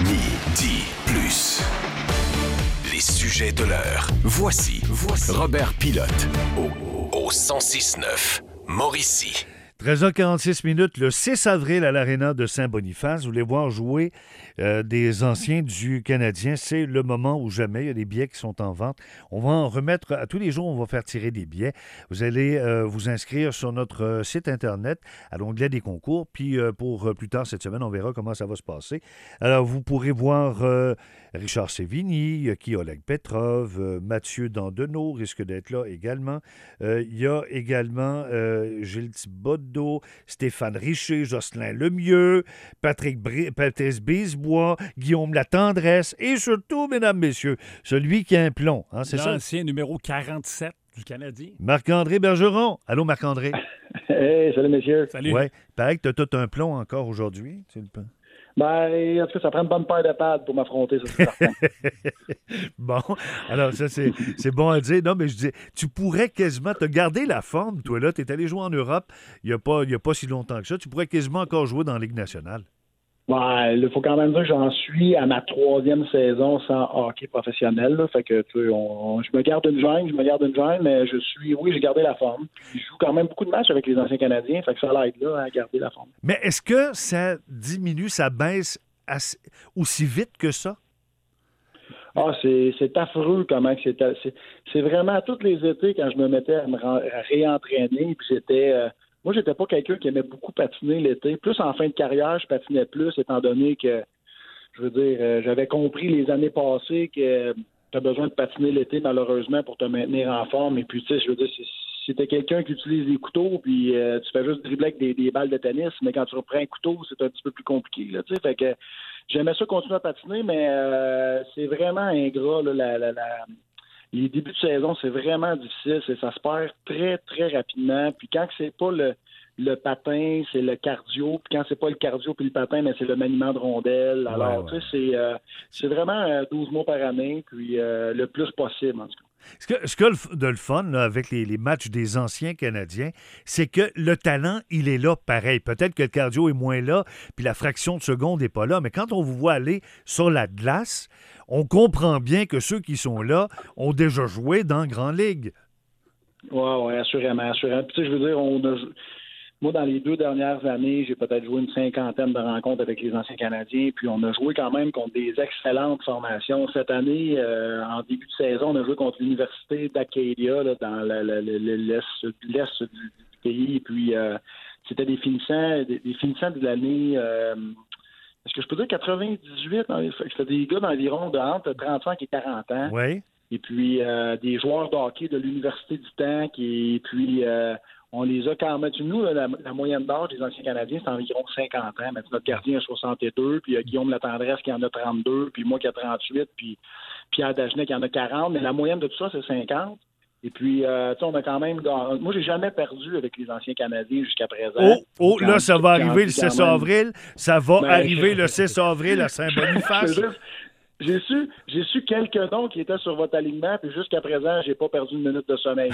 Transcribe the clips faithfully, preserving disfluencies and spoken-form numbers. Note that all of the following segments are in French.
Midi plus. Les sujets de l'heure. Voici, voici Robert Pilote au, au cent six neuf Mauricie. treize heures quarante-six minutes, le six avril à l'Aréna de Saint-Boniface. Vous voulez voir jouer euh, des anciens du Canadien. C'est le moment ou jamais. Il y a des billets qui sont en vente. On va en remettre à tous les jours. On va faire tirer des billets. Vous allez euh, vous inscrire sur notre euh, site Internet à l'onglet des concours. Puis euh, pour euh, plus tard cette semaine, on verra comment ça va se passer. Alors, vous pourrez voir euh, Richard Sévigny, qui Oleg Petrov, euh, Mathieu Dandenault risque d'être là également. Euh, il y a également euh, Gilles Thibodeau, Stéphane Richer, Jocelyn Lemieux, Patrick Bri- Patrice Brisebois, Guillaume Latendresse et surtout, mesdames, messieurs, celui qui a un plomb. Hein, c'est ça? L'ancien numéro quarante-sept du Canadien. Marc-André Bergeron. Allô, Marc-André? Hey, salut, messieurs. Salut. Oui, paraît que tu as tout un plomb encore aujourd'hui. Tu le peux. Ben, en tout cas, ça prend une bonne paire de pads pour m'affronter, ça, c'est certain. Bon, alors ça, c'est, c'est bon à dire. Non, mais je dis, tu pourrais quasiment te garder la forme, toi, là. Tu es allé jouer en Europe il n'y a, pas- il y a pas si longtemps que ça. Tu pourrais quasiment encore jouer dans la Ligue nationale. Ouais, il faut quand même dire que j'en suis à ma troisième saison sans hockey professionnel. Là. Fait que, tu sais, on, on- je me garde une gêne, je me garde une gêne, mais je suis, oui, j'ai gardé la forme. Puis, je joue quand même beaucoup de matchs avec les anciens Canadiens, fait que ça l'aide là à garder la forme. Mais est-ce que ça diminue, ça baisse assez- aussi vite que ça? Ah, c'est, c'est affreux comment que c'est, c'est. C'est vraiment tous les étés quand je me mettais à me ren- à réentraîner, puis j'étais. euh, moi, j'étais pas quelqu'un qui aimait beaucoup patiner l'été. Plus en fin de carrière, je patinais plus, étant donné que, je veux dire, euh, j'avais compris les années passées que tu as besoin de patiner l'été, malheureusement, pour te maintenir en forme. Et puis, tu sais, je veux dire, si, si t'es quelqu'un qui utilise des couteaux, puis euh, tu fais juste dribbler avec des, des balles de tennis, mais quand tu reprends un couteau, c'est un petit peu plus compliqué, là, tu sais. Fait que j'aimais ça continuer à patiner, mais euh, c'est vraiment ingrat, là, la, la, la- les débuts de saison, c'est vraiment difficile. C'est, ça se perd très, très rapidement. Puis quand c'est pas le, le patin, c'est le cardio. Puis quand c'est pas le cardio puis le patin, mais c'est le maniement de rondelles. Alors, Ouais, ouais. tu sais, c'est, euh, c'est vraiment euh, douze mois par année, puis euh, le plus possible, en tout cas. Ce que, ce que le- de le fun là, avec les, les matchs des anciens Canadiens, c'est que le talent, il est là pareil. Peut-être que le cardio est moins là, puis la fraction de seconde n'est pas là, mais quand on vous voit aller sur la glace, on comprend bien que ceux qui sont là ont déjà joué dans Grande Ligue. Oui, oui, assurément, assurément. Puis, tu sais, je veux dire, on a, moi, dans les deux dernières années, j'ai peut-être joué une cinquantaine de rencontres avec les anciens Canadiens, puis on a joué quand même contre des excellentes formations. Cette année, euh, en début de saison, on a joué contre l'Université d'Acadia, là, dans la- la- la- la- l'est, l'est du, du pays, puis euh, c'était des finissants, des, des finissants de l'année... Euh, est-ce que je peux dire quatre-vingt-dix-huit? Hein? C'était des gars d'environ de entre trente-cinq et quarante ans. Oui. Et puis, euh, des joueurs de hockey de l'Université du temps, qui, et puis, euh, on les a quand même. Nous, là, la, la moyenne d'âge des anciens Canadiens, c'est environ cinquante ans. Mais notre gardien a soixante-deux, puis euh, Guillaume Latendresse qui en a trente-deux, puis moi qui a trente-huit, puis Pierre Dagenet qui en a quarante. Mais la moyenne de tout ça, c'est cinquante. Et puis, euh, tu sais, on a quand même... gagné. Moi, j'ai jamais perdu avec les anciens Canadiens jusqu'à présent. Oh, oh Quand- là, ça va quand- arriver le quand six même. avril. Ça va Ben, arriver je- le six avril à Saint-Boniface. Je veux dire, J'ai su, j'ai su quelques noms qui étaient sur votre alignement, puis jusqu'à présent, j'ai pas perdu une minute de sommeil.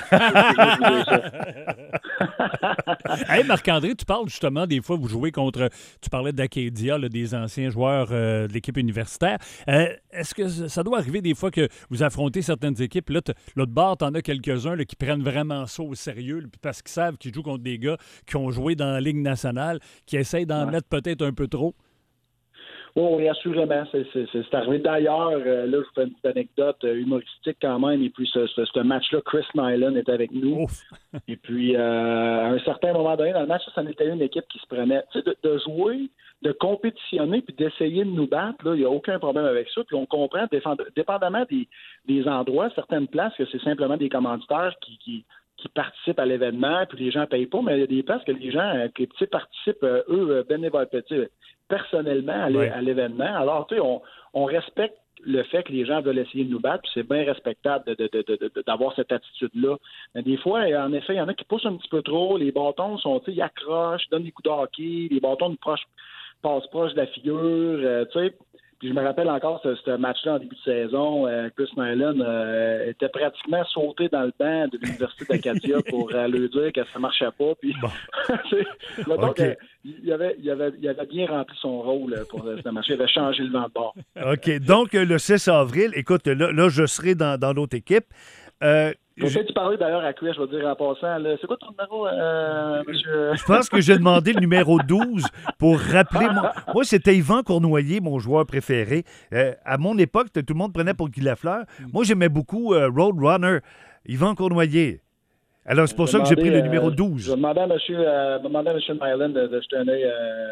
Hey, Marc-André, tu parles justement des fois, vous jouez contre, tu parlais d'Acadia, là, des anciens joueurs euh, de l'équipe universitaire. Euh, est-ce que ça doit arriver des fois que vous affrontez certaines équipes, là, t- l'autre bord, t'en as quelques-uns là, qui prennent vraiment ça au sérieux, là, puis parce qu'ils savent qu'ils jouent contre des gars qui ont joué dans la Ligue nationale, qui essayent d'en Ouais. mettre peut-être un peu trop? Oh, oui, assurément. C'est, c'est, c'est, c'est arrivé. D'ailleurs, euh, là, je vous fais une petite anecdote euh, humoristique quand même. Et puis, ce, ce, ce match-là, Chris Nyland était avec nous. Ouf. Et puis, euh, à un certain moment donné, dans le match, ça, ça en était une équipe qui se prenait. Tu sais, de, de jouer, de compétitionner, puis d'essayer de nous battre, là, il n'y a aucun problème avec ça. Puis on comprend, défend- dépendamment des, des endroits, certaines places, que c'est simplement des commanditaires qui, qui, qui participent à l'événement, puis les gens ne payent pas, mais il y a des places que les gens, euh, que les petits participent, euh, eux, euh, bénévoles, tu sais, personnellement à, l'é- Ouais. à l'événement. Alors, tu sais, on, on respecte le fait que les gens veulent essayer de nous battre, puis c'est bien respectable de, de, de, de, de- d'avoir cette attitude-là. Mais des fois, en effet, il y en a qui poussent un petit peu trop, les bâtons sont, tu sais, ils accrochent, ils donnent des coups de hockey, les bâtons nous proches, passent proche de la figure, euh, tu sais. Puis je me rappelle encore ce, ce match-là en début de saison. Euh, Chris Nyland euh, était pratiquement sauté dans le banc de l'Université d'Acadia pour euh, lui dire que ça marchait pas. Puis, bon. donc, okay. euh, il, avait, il, avait, il avait bien rempli son rôle pour euh, ce match. Il avait changé le vent de bord. OK. Donc, le six avril, écoute, là, là je serai dans, dans l'autre équipe. Euh, Je vais te parler d'ailleurs à Chris, je vais dire en passant. Là, c'est quoi ton numéro, euh, monsieur? Je pense que j'ai demandé le numéro douze pour rappeler. Mon... Moi, c'était Yvan Cournoyer, mon joueur préféré. Euh, à mon époque, tout le monde prenait pour Guy Lafleur. Moi, j'aimais beaucoup euh, Roadrunner, Yvan Cournoyer. Alors, c'est pour je ça que j'ai pris le numéro douze. Je vais demander à M. Euh, demander à M. Nyland de, de jeter un œil,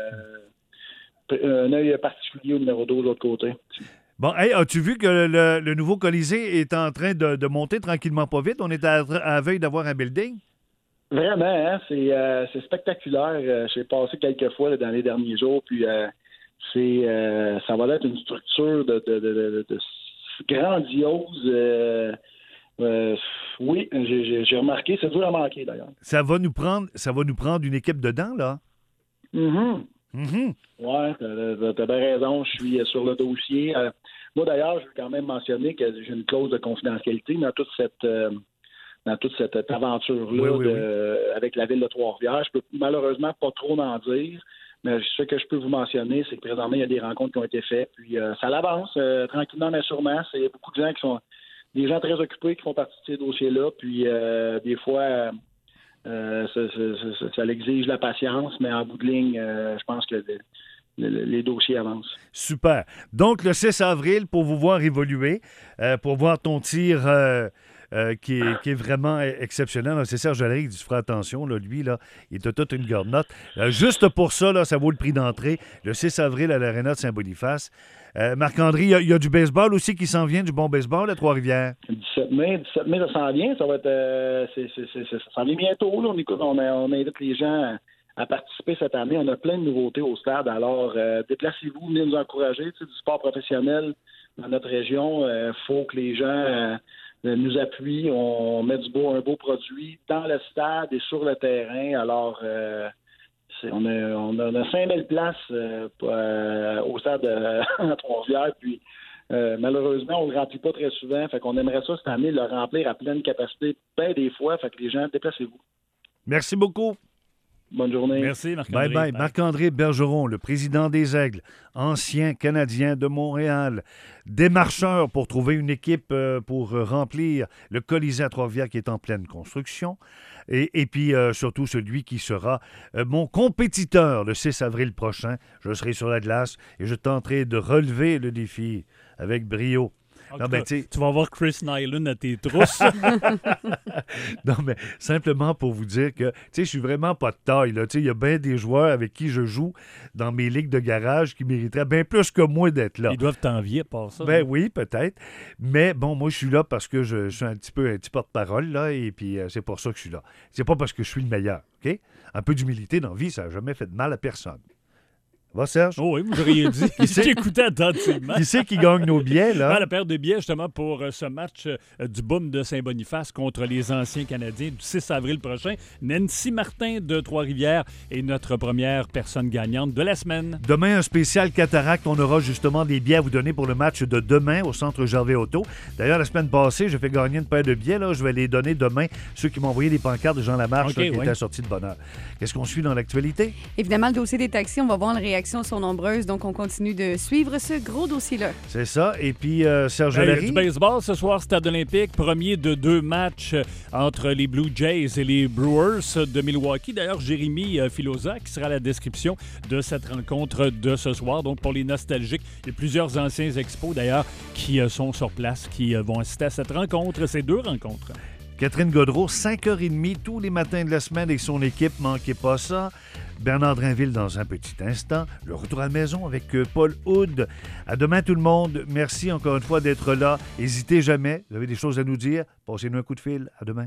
euh, un œil particulier au numéro douze de l'autre côté. Bon, hey, as-tu vu que le, le nouveau Colisée est en train de, de monter tranquillement pas vite? On est à, à la veille d'avoir un building? Vraiment, hein? C'est, euh, c'est spectaculaire. Euh, j'ai passé quelques fois là, dans les derniers jours, puis euh, c'est, euh, ça va être une structure de, de, de, de, de grandiose. Euh, euh, oui, j'ai, j'ai remarqué. C'est dur à manquer, d'ailleurs. Ça va nous prendre, ça va nous prendre une équipe dedans, là? Mm-hmm. Mm-hmm. Oui, t'as, t'as bien raison. Je suis sur le dossier. Euh, moi, d'ailleurs, je veux quand même mentionner que j'ai une clause de confidentialité dans toute cette euh, dans toute cette aventure-là oui, oui, de, oui. avec la ville de Trois-Rivières. Je peux malheureusement pas trop en dire, mais ce que je peux vous mentionner, c'est que présentement, il y a des rencontres qui ont été faites. Puis euh, ça l'avance euh, tranquillement, mais sûrement. C'est beaucoup de gens qui sont des gens très occupés qui font partie de ces dossiers-là. Puis euh, des fois. Euh, Euh, ça, ça, ça, ça exige la patience, mais en bout de ligne, euh, je pense que le, le, les dossiers avancent. Super. Donc, le six avril, pour vous voir évoluer, euh, pour voir ton tir euh, euh, qui, est, qui est vraiment exceptionnel. C'est Serge Allais qui dit, fera attention, là, lui, là, il était toute une garnotte. Euh, juste pour ça, là, ça vaut le prix d'entrée. Le six avril à l'Aréna de Saint-Boniface. Euh, Marc-André, il y, y a du baseball aussi qui s'en vient, du bon baseball à Trois-Rivières. dix-sept mai, dix-sept mai, ça s'en vient. Ça va être, euh, c'est, c'est, c'est, ça s'en vient bientôt. Là. On, écoute, on, on invite les gens à, à participer cette année. On a plein de nouveautés au stade. Alors, euh, déplacez-vous, venez nous encourager. Tu sais, du sport professionnel dans notre région, il euh, faut que les gens euh, nous appuient. On met du beau, un beau produit dans le stade et sur le terrain. Alors, euh, C'est, on, a, on, a, on a cinq mille places euh, euh, au stade euh, à Trois-Rivières, puis euh, malheureusement, on ne le remplit pas très souvent. Fait qu'on aimerait ça cette année, le remplir à pleine capacité, bien des fois. Fait que les gens, déplacez-vous. Merci beaucoup. Bonne journée. Merci, Marc-André. Bye bye. bye. Marc-André Bergeron, le président des Aigles, ancien Canadien de Montréal, démarcheur pour trouver une équipe euh, pour remplir le Colisée à Trois-Rivières qui est en pleine construction. Et, et puis, euh, surtout, celui qui sera euh, mon compétiteur le six avril prochain. Je serai sur la glace et je tenterai de relever le défi avec brio. Non, ben, tu vas voir Chris Nyland à tes trousses. Non, mais simplement pour vous dire que, tu sais, je suis vraiment pas de taille. Il y a bien des joueurs avec qui je joue dans mes ligues de garage qui mériteraient bien plus que moi d'être là. Ils doivent t'envier par ça. Ben hein? oui, peut-être. Mais bon, moi, je suis là parce que je, je suis un petit peu un petit porte-parole, là, et puis euh, c'est pour ça que je suis là. C'est pas parce que je suis le meilleur, OK? Un peu d'humilité dans la vie, ça n'a jamais fait de mal à personne. Va, Serge? Oh oui, vous auriez dit. J'écoutais attentivement. Qui c'est qui gagne nos billets, là? Ah, la paire de billets, justement, pour euh, ce match euh, du Boom de Saint-Boniface contre les anciens Canadiens du six avril prochain. Nancy Martin de Trois-Rivières est notre première personne gagnante de la semaine. Demain, un spécial cataracte. On aura justement des billets à vous donner pour le match de demain au Centre Gervais-Auto. D'ailleurs, la semaine passée, j'ai fait gagner une paire de billets. Là. Je vais les donner demain. Ceux qui m'ont envoyé des pancartes de Jean Lamarche okay, là, qui oui. étaient sortis de bonne heure. Qu'est-ce qu'on suit dans l'actualité? Évidemment, le dossier des taxis, on va voir les réactions sont nombreuses, donc on continue de suivre ce gros dossier-là. C'est ça. Et puis, euh, Serge hey, Larry. Du baseball ce soir, Stade olympique, premier de deux matchs entre les Blue Jays et les Brewers de Milwaukee. D'ailleurs, Jérémy Filosa, qui sera à la description de cette rencontre de ce soir. Donc, pour les nostalgiques, il y a plusieurs anciens expos, d'ailleurs, qui sont sur place, qui vont assister à cette rencontre, ces deux rencontres. Catherine Gaudreau, cinq heures trente tous les matins de la semaine avec son équipe. Manquez pas ça. Bernard Drainville dans un petit instant. Le retour à la maison avec Paul Hood. À demain tout le monde. Merci encore une fois d'être là. N'hésitez jamais. Vous avez des choses à nous dire. Passez-nous un coup de fil. À demain.